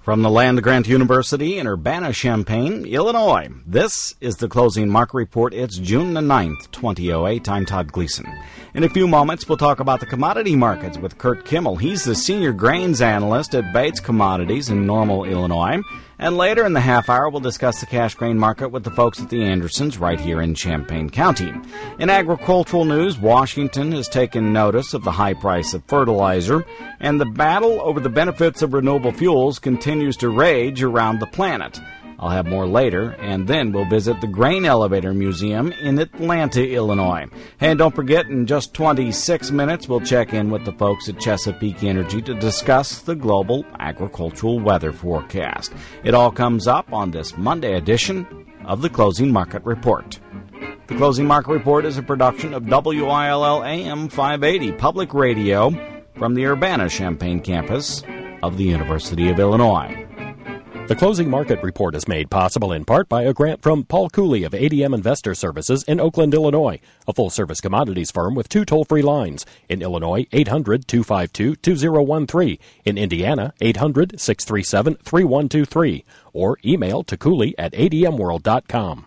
From the land-grant University in Urbana-Champaign, Illinois, this is the Closing Market Report. It's June the 9th, 2008. I'm Todd Gleason. In a few moments, we'll talk about the commodity markets with Kurt Kimmel. He's the senior grains analyst at Bates Commodities in Normal, Illinois. And later in the half hour, we'll discuss the cash grain market with the folks at the Andersons right here in Champaign County. In agricultural news, Washington has taken notice of the high price of fertilizer, and the battle over the benefits of renewable fuels continues to rage around the planet. I'll have more later, and then we'll visit the Grain Elevator Museum in Atlanta, Illinois. And don't forget, in just 26 minutes, we'll check in with the folks at Chesapeake Energy to discuss the global agricultural weather forecast. It all comes up on this Monday edition of the Closing Market Report. The Closing Market Report is a production of WILL AM 580 Public Radio from the Urbana-Champaign campus of the University of Illinois. The Closing Market Report is made possible in part by a grant from Paul Cooley of ADM Investor Services in Oakland, Illinois, a full-service commodities firm with 2 toll-free lines. In Illinois, 800-252-2013. In Indiana, 800-637-3123. Or email to Cooley at admworld.com.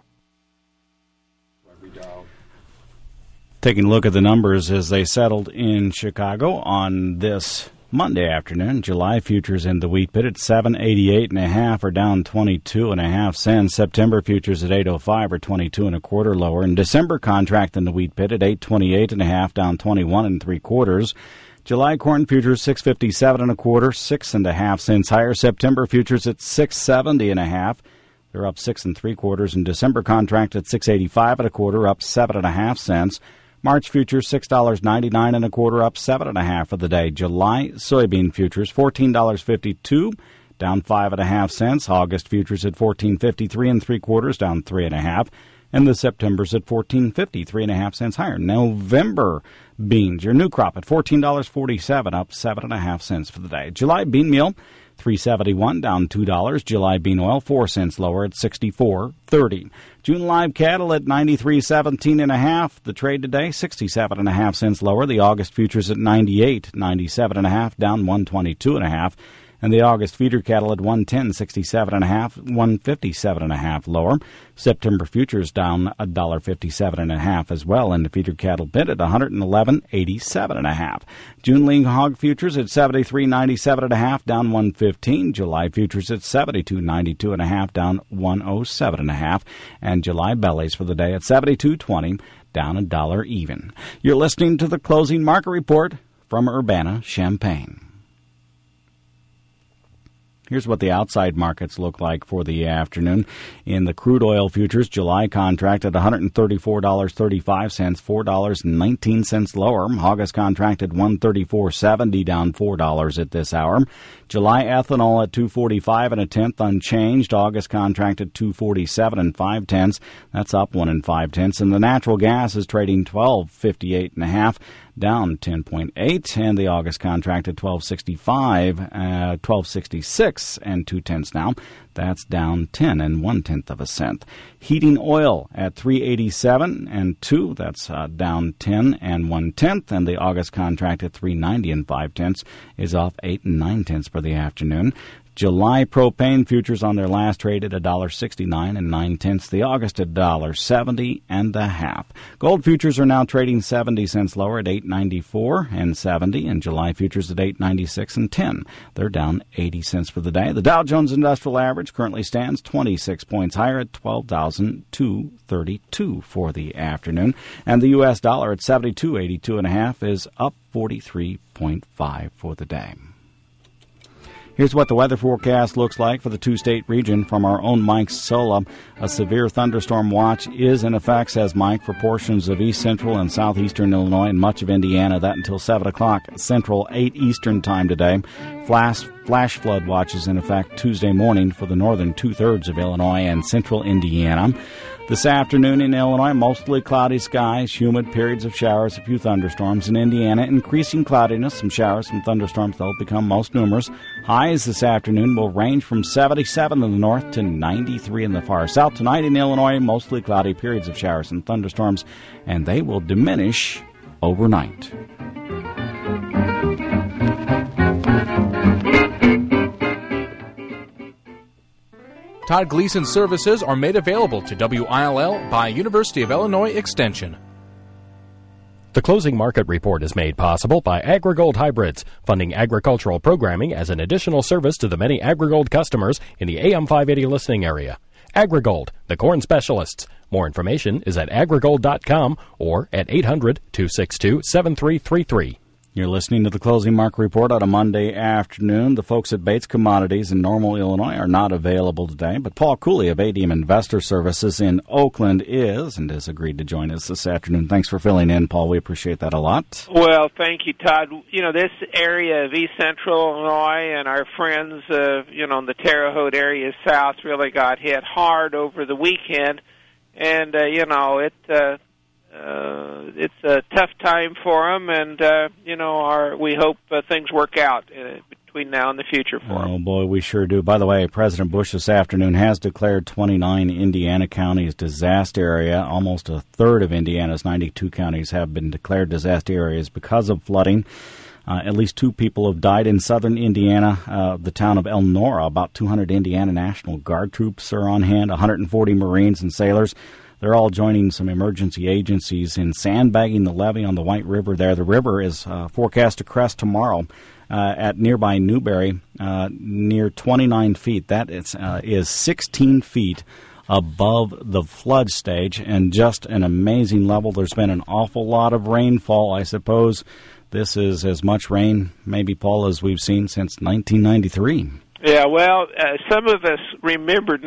Taking a look at the numbers as they settled in Chicago on this Monday afternoon. July futures in the wheat pit at 788.5 are down 22.5 cents. September futures at 805 are 22.25 lower. And December contract in the wheat pit at 828.5 down 21.75. July corn futures 657.25, 6.5 cents higher. September futures at 670.5. They're up 6 3/4. And December contract at 685.25, up 7.5 cents. March futures $6.99.25, up 7.5 for the day. July soybean futures $14.52, down 5.5 cents. August futures at $14.53 3/4, down 3.5. And the September's at $14.50, 3.5 cents higher. November beans, your new crop at $14.47, up 7.5 cents for the day. July bean meal $3.71, down $2. July bean oil 4 cents lower at $64.30. June live cattle at 93.17.5. The trade today 67.5 cents lower. The August futures at 98.97.5, down 122.5. And the August feeder cattle at 110.67.5, 157.5 lower. September futures down $1.57.5 as well, and the feeder cattle bid at 111.87.5. June lean hog futures at 73.97.5, down 115. July futures at 72.92.5, down 107.5, and July bellies for the day at 72.20, down $1 even. You're listening to the Closing Market Report from Urbana-Champaign. Here's what the outside markets look like for the afternoon. In the crude oil futures, July contract at $134.35, $4.19 lower. August contract at $134.70, down $4 at this hour. July ethanol at $2.45 1/10, unchanged. August contract at $2.47 5/10. That's up 1 5/10. And the natural gas is trading $12.58.5, down 10.8, and the August contract at $12.65, $12.66 2/10 now. That's down 10 1/10 cent. Heating oil at $3.87 2. That's down 10 1/10, and the August contract at $3.90 5/10 is off 8 9/10 for the afternoon. July propane futures on their last trade at $1.69 9/10. The August at $1.70.5. Gold futures are now trading 70 cents lower at $8.94 70, and July futures at $8.96 10. They're down 80 cents for the day. The Dow Jones Industrial Average currently stands 26 points higher at 12,232 for the afternoon, and the U.S. dollar at 72.82.5 is up 43.5 for the day. Here's what the weather forecast looks like for the two-state region from our own Mike Sola. A severe thunderstorm watch is in effect, says Mike, for portions of east central and southeastern Illinois and much of Indiana. That until 7 o'clock Central, 8 Eastern time today. Flash flood watch is in effect Tuesday morning for the northern two-thirds of Illinois and central Indiana. This afternoon in Illinois, mostly cloudy skies, humid periods of showers, a few thunderstorms. In Indiana, increasing cloudiness, some showers, some thunderstorms. They'll become most numerous. Highs this afternoon will range from 77 in the north to 93 in the far south. Tonight in Illinois, mostly cloudy periods of showers and thunderstorms, and they will diminish overnight. Todd Gleason services are made available to WILL by University of Illinois Extension. The closing market report is made possible by AgriGold Hybrids, funding agricultural programming as an additional service to the many AgriGold customers in the AM 580 listening area. AgriGold, the corn specialists. More information is at agrigold.com or at 800-262-7333. You're listening to the Closing Market Report on a Monday afternoon. The folks at Bates Commodities in Normal, Illinois are not available today, but Paul Cooley of ADM Investor Services in Oakland is and has agreed to join us this afternoon. Thanks for filling in, Paul. We appreciate that a lot. Well, thank you, Todd. You know, this area of East Central Illinois and our friends, in the Terre Haute area south really got hit hard over the weekend, and, it's a tough time for them, and we hope things work out between now and the future for them. Oh boy, we sure do. By the way, President Bush this afternoon has declared 29 Indiana counties disaster area. Almost a third of Indiana's 92 counties have been declared disaster areas because of flooding. At least 2 people have died in southern Indiana, the town of Elnora. About 200 Indiana National Guard troops are on hand, 140 Marines and sailors. They're all joining some emergency agencies in sandbagging the levee on the White River there. The river is forecast to crest tomorrow at nearby Newberry near 29 feet. That is 16 feet above the flood stage, and just an amazing level. There's been an awful lot of rainfall. I suppose this is as much rain, maybe, Paul, as we've seen since 1993. Yeah, well, some of us remembered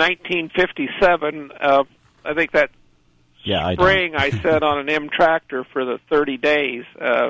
1957. I think that spring I sat on an M tractor for the 30 days.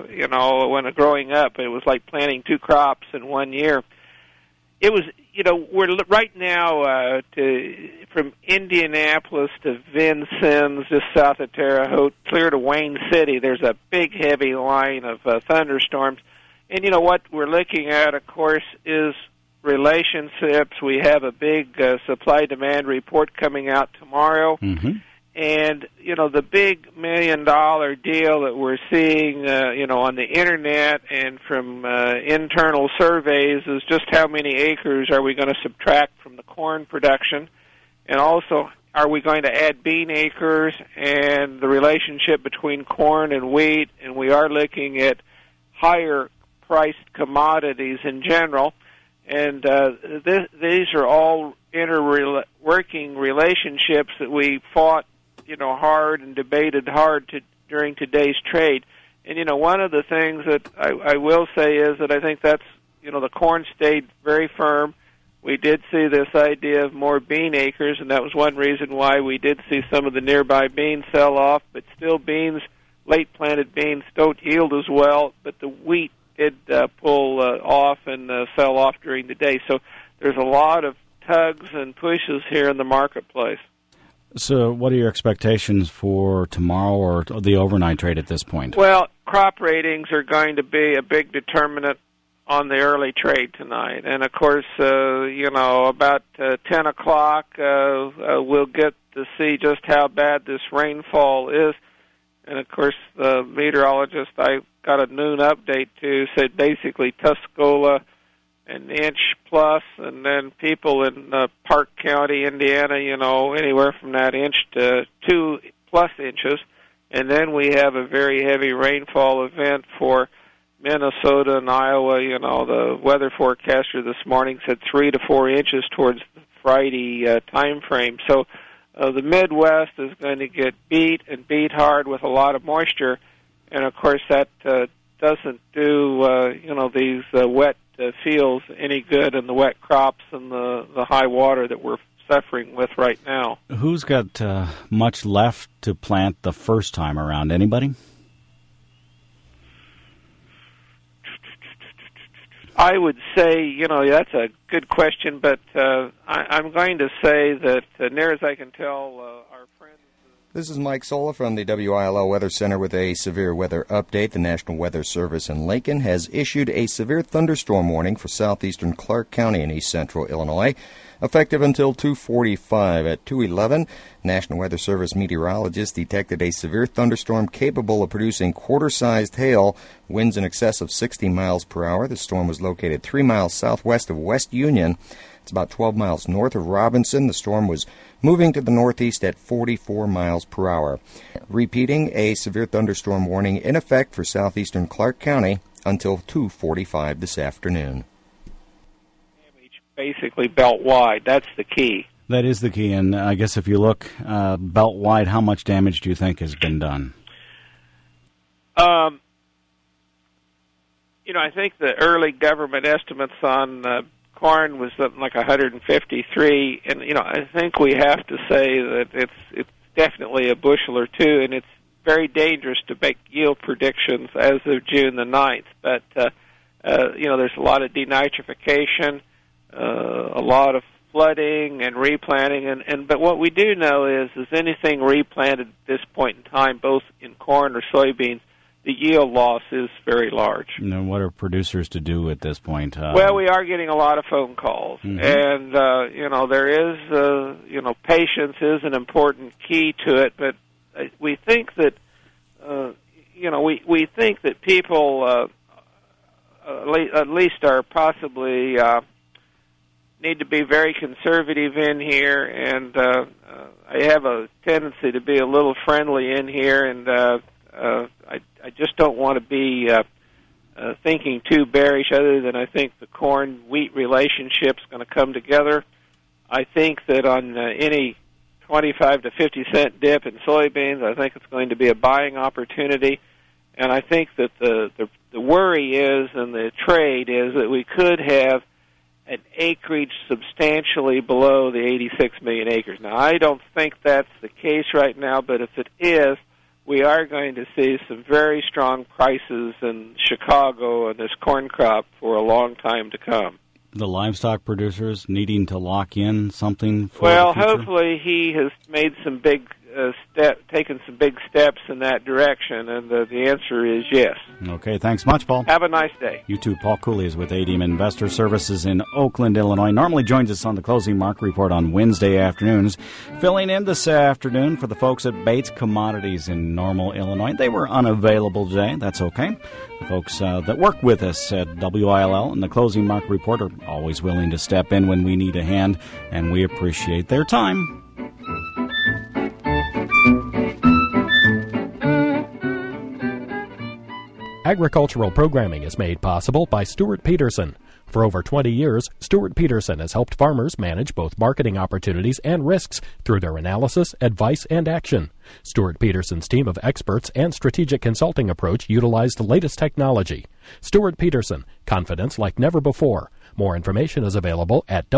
When growing up, it was like planting 2 crops in 1 year. It was, we're right now from Indianapolis to Vincennes, just south of Terre Haute, clear to Wayne City. There's a big, heavy line of thunderstorms. And, what we're looking at, of course, is relationships. We have a big supply-demand report coming out tomorrow. Mm-hmm. And, the big $1 million deal that we're seeing, on the Internet and from internal surveys is just how many acres are we going to subtract from the corn production, and also are we going to add bean acres, and the relationship between corn and wheat, and we are looking at higher-priced commodities in general. And these are all working relationships that we fought hard and debated hard during today's trade. And, one of the things that I will say is that I think that's, the corn stayed very firm. We did see this idea of more bean acres, and that was one reason why we did see some of the nearby beans sell off, but still beans, late-planted beans, don't yield as well, but the wheat did pull off and sell off during the day. So there's a lot of tugs and pushes here in the marketplace. So what are your expectations for tomorrow or the overnight trade at this point? Well, crop ratings are going to be a big determinant on the early trade tonight. And, of course, about 10 o'clock, we'll get to see just how bad this rainfall is. And, of course, the meteorologist I got a noon update to said basically Tuscola an inch plus, and then people in Park County, Indiana, anywhere from that inch to 2+ inches. And then we have a very heavy rainfall event for Minnesota and Iowa. The weather forecaster this morning said 3 to 4 inches towards the Friday time frame. So the Midwest is going to get beat hard with a lot of moisture. And, of course, that doesn't do, these wet fields any good, and the wet crops and the high water that we're suffering with right now. Who's got much left to plant the first time around? Anybody? I would say, that's a good question, but I'm going to say that, near as I can tell, our friends... This is Mike Sola from the WILO Weather Center with a severe weather update. The National Weather Service in Lincoln has issued a severe thunderstorm warning for southeastern Clark County in east central Illinois, effective until 2:45. At 2:11, National Weather Service meteorologists detected a severe thunderstorm capable of producing quarter-sized hail, winds in excess of 60 miles per hour. The storm was located 3 miles southwest of West Union. It's about 12 miles north of Robinson. The storm was moving to the northeast at 44 miles per hour. Repeating, a severe thunderstorm warning in effect for southeastern Clark County until 2:45 this afternoon. Damage basically belt-wide. That's the key. That is the key, and I guess if you look belt-wide, how much damage do you think has been done? I think the early government estimates on corn was something like 153, and I think we have to say that it's definitely a bushel or two, and it's very dangerous to make yield predictions as of June the 9th. But there's a lot of denitrification, a lot of flooding and replanting, but what we do know is anything replanted at this point in time, both in corn or soybeans, the yield loss is very large. And what are producers to do at this point? Well, we are getting a lot of phone calls, and there is patience is an important key to it. But we think that we think that people at least are possibly need to be very conservative in here, and I have a tendency to be a little friendly in here, and I just don't want to be thinking too bearish, other than I think the corn-wheat relationship's going to come together. I think that on any 25 to 50 cent dip in soybeans, I think it's going to be a buying opportunity. And I think that the worry is, and the trade is, that we could have an acreage substantially below the 86 million acres. Now, I don't think that's the case right now, but if it is, we are going to see some very strong prices in Chicago and this corn crop for a long time to come. The livestock producers needing to lock in something for Well, the future? hopefully he has made some big taken some big steps in that direction, and the answer is yes. Okay, thanks much, Paul. Have a nice day. You too. Paul Cooley is with ADM Investor Services in Oakland, Illinois. Normally joins us on the Closing Market Report on Wednesday afternoons. Filling in this afternoon for the folks at Bates Commodities in Normal, Illinois. They were unavailable today. That's okay. The folks that work with us at WILL and the Closing Market Report are always willing to step in when we need a hand, and we appreciate their time. Agricultural programming is made possible by Stuart Peterson. For over 20 years, Stuart Peterson has helped farmers manage both marketing opportunities and risks through their analysis, advice, and action. Stuart Peterson's team of experts and strategic consulting approach utilize the latest technology. Stuart Peterson, confidence like never before. More information is available at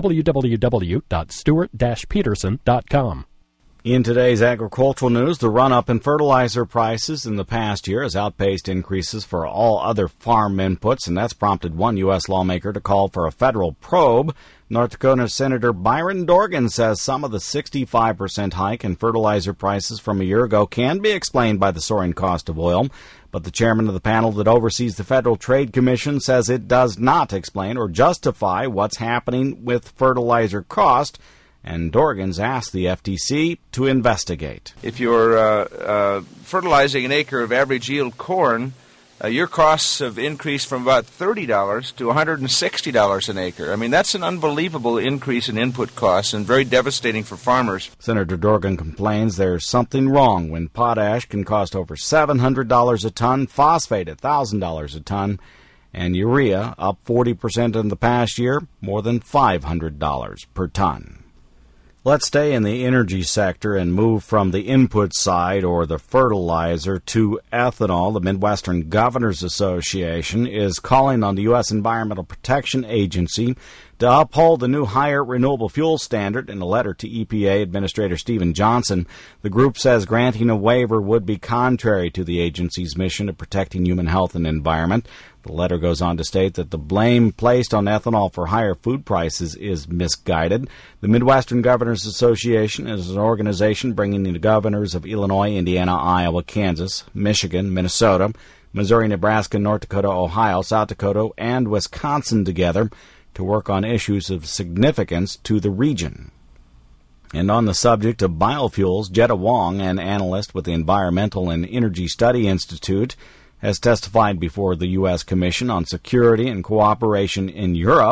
www.stuart-peterson.com. In today's agricultural news, the run-up in fertilizer prices in the past year has outpaced increases for all other farm inputs, and that's prompted one U.S. lawmaker to call for a federal probe. North Dakota Senator Byron Dorgan says some of the 65% hike in fertilizer prices from a year ago can be explained by the soaring cost of oil, but the chairman of the panel that oversees the Federal Trade Commission says it does not explain or justify what's happening with fertilizer cost, and Dorgan's asked the FTC to investigate. If you're fertilizing an acre of average yield corn, your costs have increased from about $30 to $160 an acre. I mean, that's an unbelievable increase in input costs and very devastating for farmers. Senator Dorgan complains there's something wrong when potash can cost over $700 a ton, phosphate $1,000 a ton, and urea up 40% in the past year, more than $500 per ton. Let's stay in the energy sector and move from the input side, or the fertilizer, to ethanol. The Midwestern Governors Association is calling on the U.S. Environmental Protection Agency to uphold the new higher renewable fuel standard. In a letter to EPA Administrator Stephen Johnson, the group says granting a waiver would be contrary to the agency's mission of protecting human health and environment. The letter goes on to state that the blame placed on ethanol for higher food prices is misguided. The Midwestern Governors Association is an organization bringing the governors of Illinois, Indiana, Iowa, Kansas, Michigan, Minnesota, Missouri, Nebraska, North Dakota, Ohio, South Dakota, and Wisconsin together to work on issues of significance to the region. And on the subject of biofuels, Jetta Wong, an analyst with the Environmental and Energy Study Institute, has testified before the U.S. Commission on Security and Cooperation in Europe.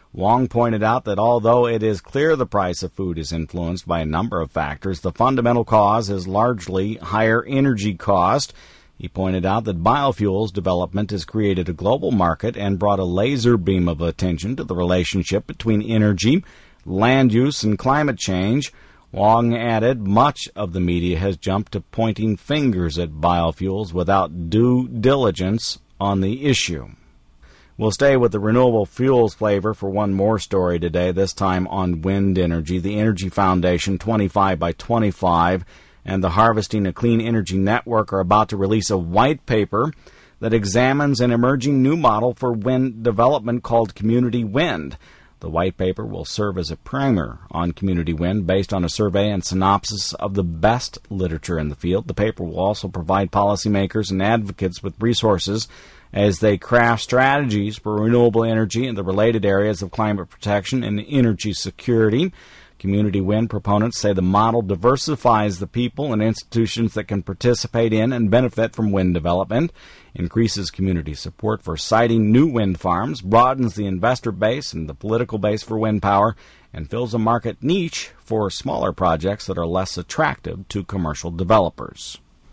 Wong pointed out that although it is clear the price of food is influenced by a number of factors, the fundamental cause is largely higher energy cost. He pointed out that biofuels development has created a global market and brought a laser beam of attention to the relationship between energy, land use, and climate change. Wong added, much of the media has jumped to pointing fingers at biofuels without due diligence on the issue. We'll stay with the renewable fuels flavor for one more story today, this time on wind energy. The Energy Foundation 25 by 25 and the Harvesting a Clean Energy Network are about to release a white paper that examines an emerging new model for wind development called Community Wind. The white paper will serve as a primer on community wind based on a survey and synopsis of the best literature in the field. The paper will also provide policymakers and advocates with resources as they craft strategies for renewable energy in the related areas of climate protection and energy security. Community wind proponents say the model diversifies the people and institutions that can participate in and benefit from wind development, increases community support for siting new wind farms, broadens the investor base and the political base for wind power, and fills a market niche for smaller projects that are less attractive to commercial developers.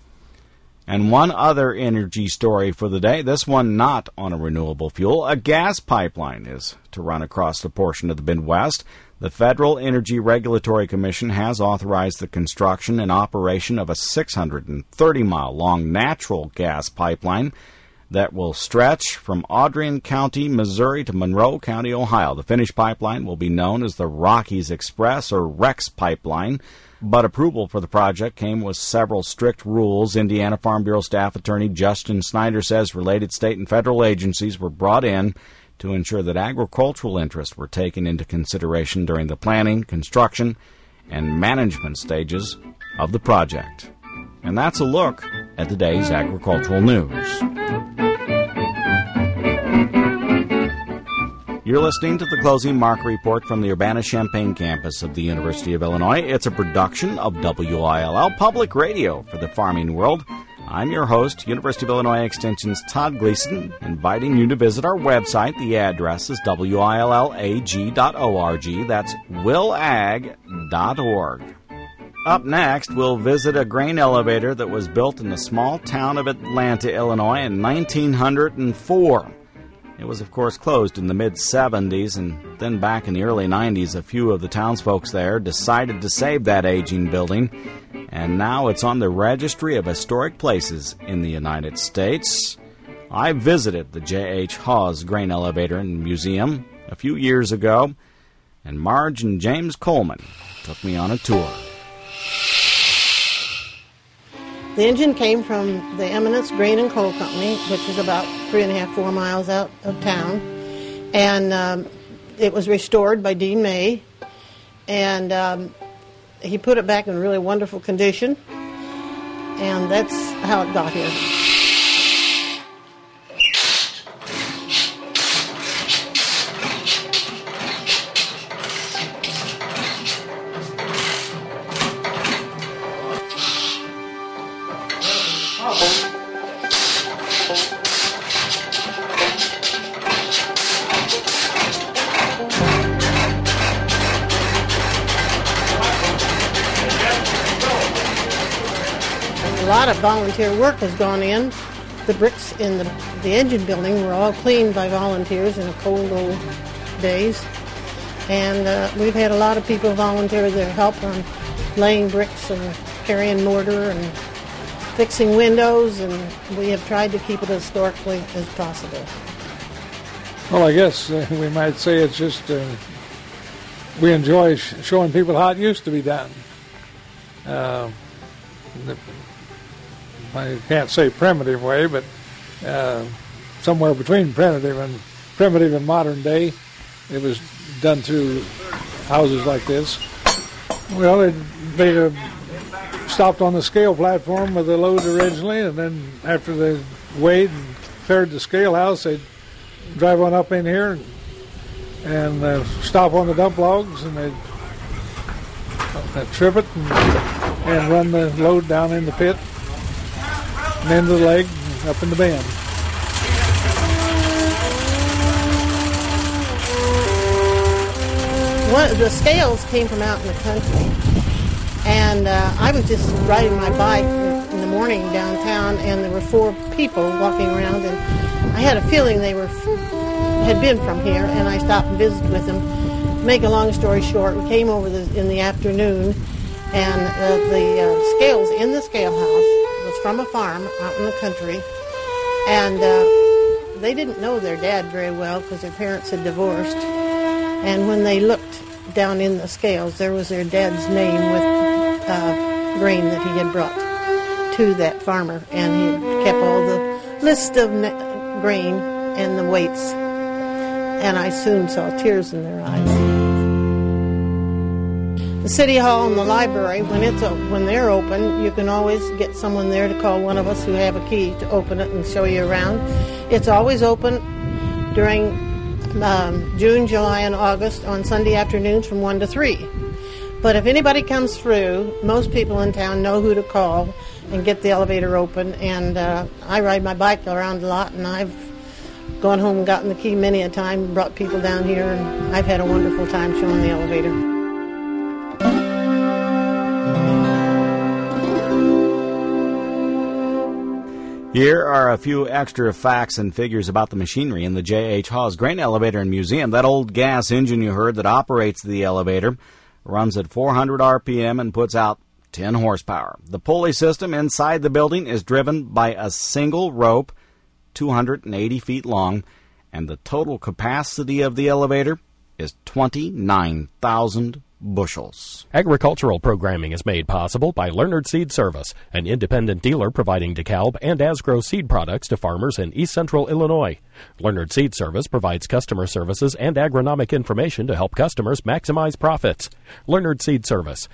And one other energy story for the day, this one not on a renewable fuel. A gas pipeline is to run across a portion of the Midwest. The Federal Energy Regulatory Commission has authorized the construction and operation of a 630-mile-long natural gas pipeline that will stretch from Audrain County, Missouri to Monroe County, Ohio. The finished pipeline will be known as the Rockies Express or REX pipeline, but approval for the project came with several strict rules. Indiana Farm Bureau Staff Attorney Justin Snyder says related state and federal agencies were brought in to ensure that agricultural interests were taken into consideration during the planning, construction, and management stages of the project. And that's a look at the day's agricultural news. You're listening to the Closing Market Report from the Urbana-Champaign campus of the University of Illinois. It's a production of WILL Public Radio for the farming world. I'm your host, University of Illinois Extension's Todd Gleason, inviting you to visit our website. The address is willag.org. That's willag.org. Up next, we'll visit a grain elevator that was built in the small town of Atlanta, Illinois in 1904. It was, of course, closed in the mid-'70s, and then back in the early 90s, a few of the townsfolk there decided to save that aging building, and now it's on the Registry of Historic Places in the United States. I visited the J.H. Hawes Grain Elevator and Museum a few years ago, and Marge and James Coleman took me on a tour. The engine came from the Eminence Grain and Coal Company, which is about 3.5-4 miles out of town. And it was restored by Dean May. And he put it back in really wonderful condition. And that's how it got here. A lot of volunteer work has gone in. The bricks in the engine building were all cleaned by volunteers in the cold old days. And we've had a lot of people volunteer their help on laying bricks and carrying mortar and fixing windows, and we have tried to keep it as historically as possible. Well, I guess we might say it's just we enjoy showing people how it used to be done. I can't say primitive way, but somewhere between primitive and modern day, it was done through houses like this. Well, they stopped on the scale platform with the load originally, and then after they weighed and cleared the scale house, they'd drive on up in here and stop on the dump logs, and they'd trip it and run the load down in the pit and into the leg and up in the bin. The scales came from out in the country, and I was just riding my bike in the morning downtown, and there were 4 people walking around, and I had a feeling they had been from here, and I stopped and visited with them. To make a long story short, we came over in the afternoon, and the scales in the scale house was from a farm out in the country, and they didn't know their dad very well because their parents had divorced. And when they looked down in the scales, there was their dad's name with grain that he had brought to that farmer. And he had kept all the list of grain and the weights. And I soon saw tears in their eyes. The City Hall and the library, when they're open, you can always get someone there to call one of us who have a key to open it and show you around. It's always open during June, July, and August on Sunday afternoons from 1 to 3. But if anybody comes through, most people in town know who to call and get the elevator open. And I ride my bike around a lot, and I've gone home and gotten the key many a time, brought people down here, and I've had a wonderful time showing the elevator. Here are a few extra facts and figures about the machinery in the J.H. Hawes Grain Elevator and Museum. That old gas engine you heard that operates the elevator runs at 400 RPM and puts out 10 horsepower. The pulley system inside the building is driven by a single rope, 280 feet long, and the total capacity of the elevator is 29,000 bushels. Agricultural programming is made possible by Leonard Seed Service, an independent dealer providing DeKalb and Asgrow seed products to farmers in East Central Illinois. Leonard Seed Service provides customer services and agronomic information to help customers maximize profits. Leonard Seed Service,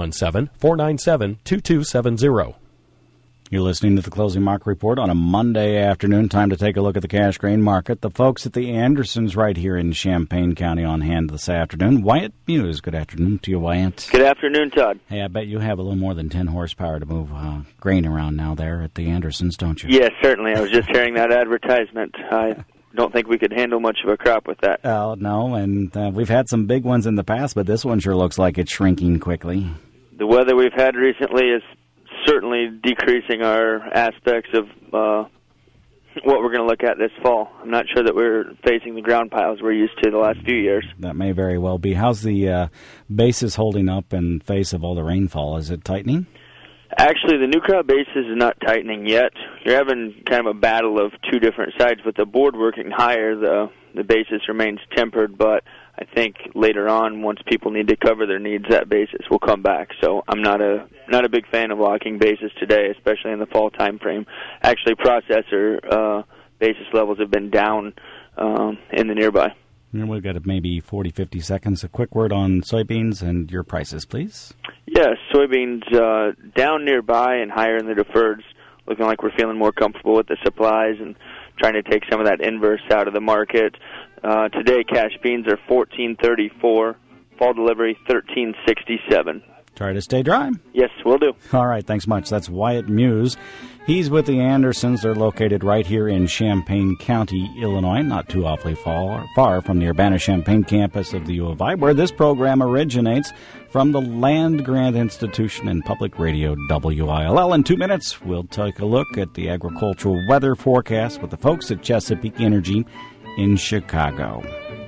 217-497-2270. You're listening to the Closing Market Report on a Monday afternoon. Time to take a look at the cash grain market. The folks at the Andersons right here in Champaign County on hand this afternoon. Wyatt Muse, good afternoon to you, Wyatt. Good afternoon, Todd. Hey, I bet you have a little more than 10 horsepower to move grain around now there at the Andersons, don't you? Yes, certainly. I was just hearing that advertisement. I don't think we could handle much of a crop with that. Oh, no, and we've had some big ones in the past, but this one sure looks like it's shrinking quickly. The weather we've had recently is certainly decreasing our aspects of what we're going to look at this fall. I'm not sure that we're facing the ground piles we're used to the last few years. That may very well be. How's the basis holding up in face of all the rainfall? Is it tightening? Actually, the new crop basis is not tightening yet. You're having kind of a battle of two different sides. With the board working higher, the basis remains tempered, but I think later on, once people need to cover their needs, that basis will come back. So I'm not a big fan of locking basis today, especially in the fall time frame. Actually, processor basis levels have been down in the nearby. And we've got maybe 40, 50 seconds. A quick word on soybeans and your prices, please. Yes, soybeans down nearby and higher in the deferreds, looking like we're feeling more comfortable with the supplies and trying to take some of that inverse out of the market. Today, cash beans are $14.34. Fall delivery, $13.67. Try to stay dry. Yes, will do. All right, thanks much. That's Wyatt Muse. He's with the Andersons. They're located right here in Champaign County, Illinois, not too awfully far from the Urbana-Champaign campus of the U of I, where this program originates from the Land Grant Institution and Public Radio WILL. In 2 minutes, we'll take a look at the agricultural weather forecast with the folks at Chesapeake Energy in Chicago.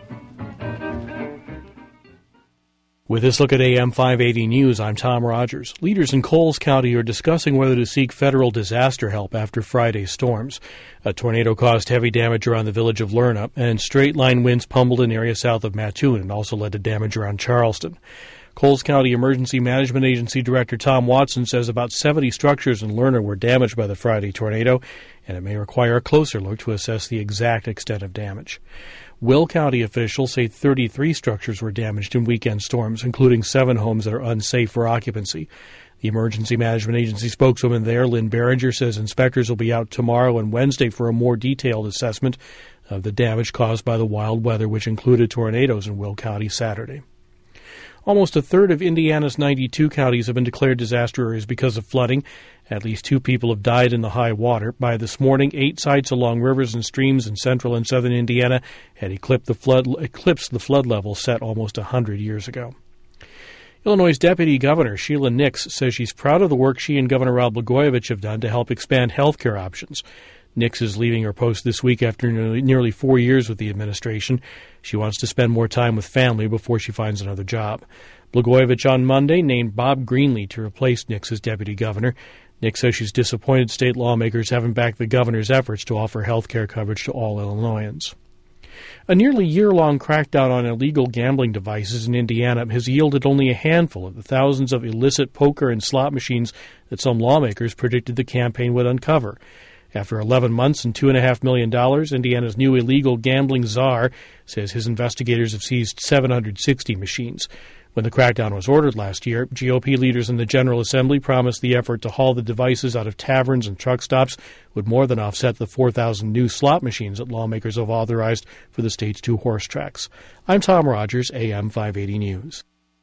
With this look at AM 580 News, I'm Tom Rogers. Leaders in Coles County are discussing whether to seek federal disaster help after Friday's storms. A tornado caused heavy damage around the village of Lerna, and straight-line winds pummeled an area south of Mattoon and also led to damage around Charleston. Coles County Emergency Management Agency Director Tom Watson says about 70 structures in Lerna were damaged by the Friday tornado, and it may require a closer look to assess the exact extent of damage. Will County officials say 33 structures were damaged in weekend storms, including 7 homes that are unsafe for occupancy. The Emergency Management Agency spokeswoman there, Lynn Behringer, says inspectors will be out tomorrow and Wednesday for a more detailed assessment of the damage caused by the wild weather, which included tornadoes in Will County Saturday. Almost a third of Indiana's 92 counties have been declared disaster areas because of flooding. At least 2 people have died in the high water. By this morning, 8 sites along rivers and streams in central and southern Indiana had eclipsed the flood level set almost 100 years ago. Illinois' Deputy Governor Sheila Nix says she's proud of the work she and Governor Rod Blagojevich have done to help expand health care options. Nix is leaving her post this week after nearly 4 years with the administration. She wants to spend more time with family before she finds another job. Blagojevich on Monday named Bob Greenlee to replace Nix as deputy governor. Nix says she's disappointed state lawmakers haven't backed the governor's efforts to offer health care coverage to all Illinoisans. A nearly year-long crackdown on illegal gambling devices in Indiana has yielded only a handful of the thousands of illicit poker and slot machines that some lawmakers predicted the campaign would uncover. After 11 months and $2.5 million, Indiana's new illegal gambling czar says his investigators have seized 760 machines. When the crackdown was ordered last year, GOP leaders in the General Assembly promised the effort to haul the devices out of taverns and truck stops would more than offset the 4,000 new slot machines that lawmakers have authorized for the state's 2 horse tracks. I'm Tom Rogers, AM 580 News.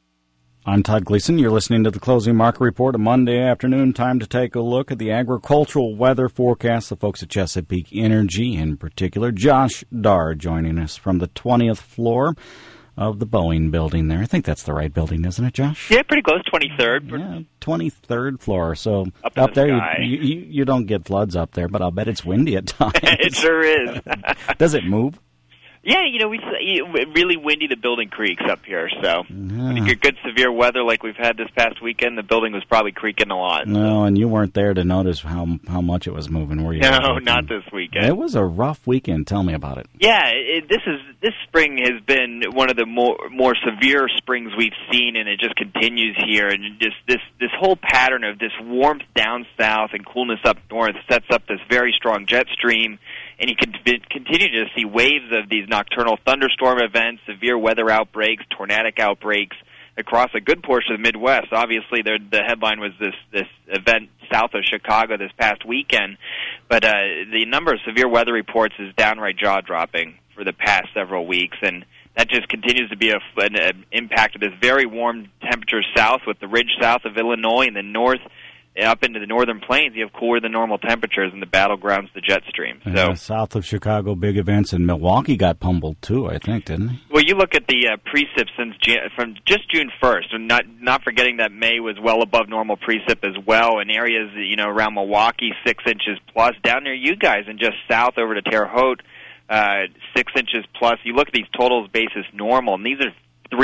I'm Todd Gleason. You're listening to the Closing Market Report, a Monday afternoon. Time to take a look at the agricultural weather forecast. The folks at Chesapeake Energy, in particular, Josh Darr joining us from the 20th floor of the Boeing building there. I think that's the right building, isn't it, Josh? Yeah, pretty close, 23rd. Yeah, 23rd floor. So up there, sky. you don't get floods up there, but I'll bet it's windy at times. It sure is. Does it move? Yeah, really windy. The building creaks up here, so when you get good severe weather like we've had this past weekend, the building was probably creaking a lot. No, and you weren't there to notice how much it was moving, were you? No, not this weekend. It was a rough weekend. Tell me about it. Yeah, this spring has been one of the more severe springs we've seen, and it just continues here. And just this whole pattern of this warmth down south and coolness up north sets up this very strong jet stream. And you can continue to see waves of these nocturnal thunderstorm events, severe weather outbreaks, tornadic outbreaks across a good portion of the Midwest. Obviously, the headline was this event south of Chicago this past weekend, but the number of severe weather reports is downright jaw-dropping for the past several weeks, and that just continues to be an impact of this very warm temperature south with the ridge south of Illinois and the north. Up into the northern plains, you have cooler than normal temperatures in the battlegrounds, the jet stream. So south of Chicago, big events, and Milwaukee got pummeled too, I think, didn't they? Well, you look at the precip from just June 1st, and not forgetting that May was well above normal precip as well in areas around Milwaukee, 6 inches plus. Down near you guys, and just south over to Terre Haute, 6 inches plus. You look at these totals basis normal, and these are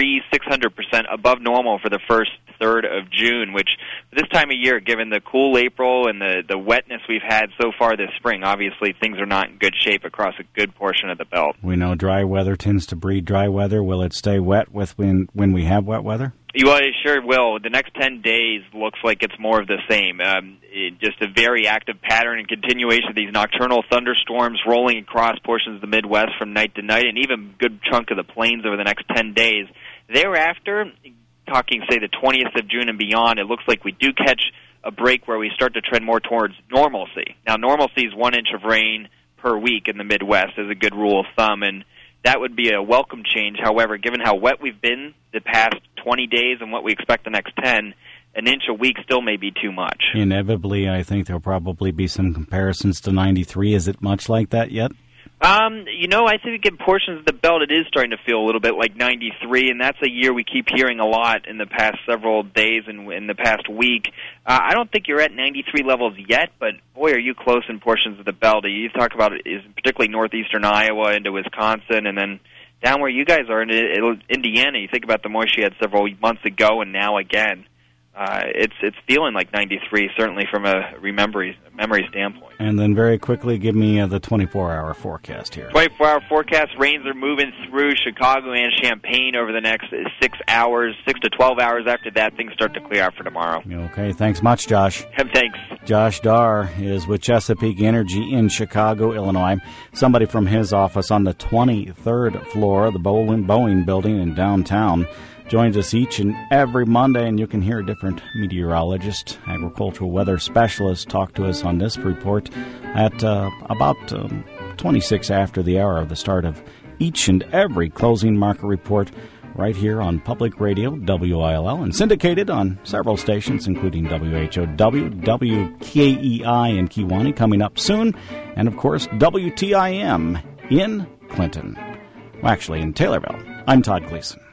600% above normal for the first third of June, which this time of year, given the cool April and the wetness we've had so far this spring, obviously things are not in good shape across a good portion of the belt. We know dry weather tends to breed dry weather. Will it stay wet when we have wet weather? Well, it sure will. The next 10 days looks like it's more of the same. Just a very active pattern and continuation of these nocturnal thunderstorms rolling across portions of the Midwest from night to night, and even a good chunk of the plains over the next 10 days. Thereafter, talking, say, the 20th of June and beyond, it looks like we do catch a break where we start to trend more towards normalcy. Now, normalcy is 1 inch of rain per week in the Midwest as a good rule of thumb, and that would be a welcome change. However, given how wet we've been the past 20 days and what we expect the next 10, an inch a week still may be too much. Inevitably, I think there'll probably be some comparisons to 93. Is it much like that yet? I think in portions of the belt it is starting to feel a little bit like 93, and that's a year we keep hearing a lot in the past several days and in the past week. I don't think you're at 93 levels yet, but boy, are you close in portions of the belt. You talk about it is particularly northeastern Iowa into Wisconsin, and then down where you guys are in Indiana. You think about the moisture you had several months ago, and now again. It's feeling like 93, certainly from a memory standpoint. And then very quickly, give me the 24-hour forecast here. 24-hour forecast, rains are moving through Chicago and Champaign over the next 6 to 12 hours. After that, things start to clear out for tomorrow. Okay, thanks much, Josh. Thanks. Josh Darr is with Chesapeake Energy in Chicago, Illinois. Somebody from his office on the 23rd floor of the Boeing building in downtown joins us each and every Monday, and you can hear a different meteorologist, agricultural weather specialist talk to us on this report at about 26 after the hour of the start of each and every Closing Market Report right here on Public Radio, WILL, and syndicated on several stations, including WHOW, WKEI in Kewanee coming up soon, and, of course, WTIM in Clinton. Well, actually, in Taylorville. I'm Todd Gleason.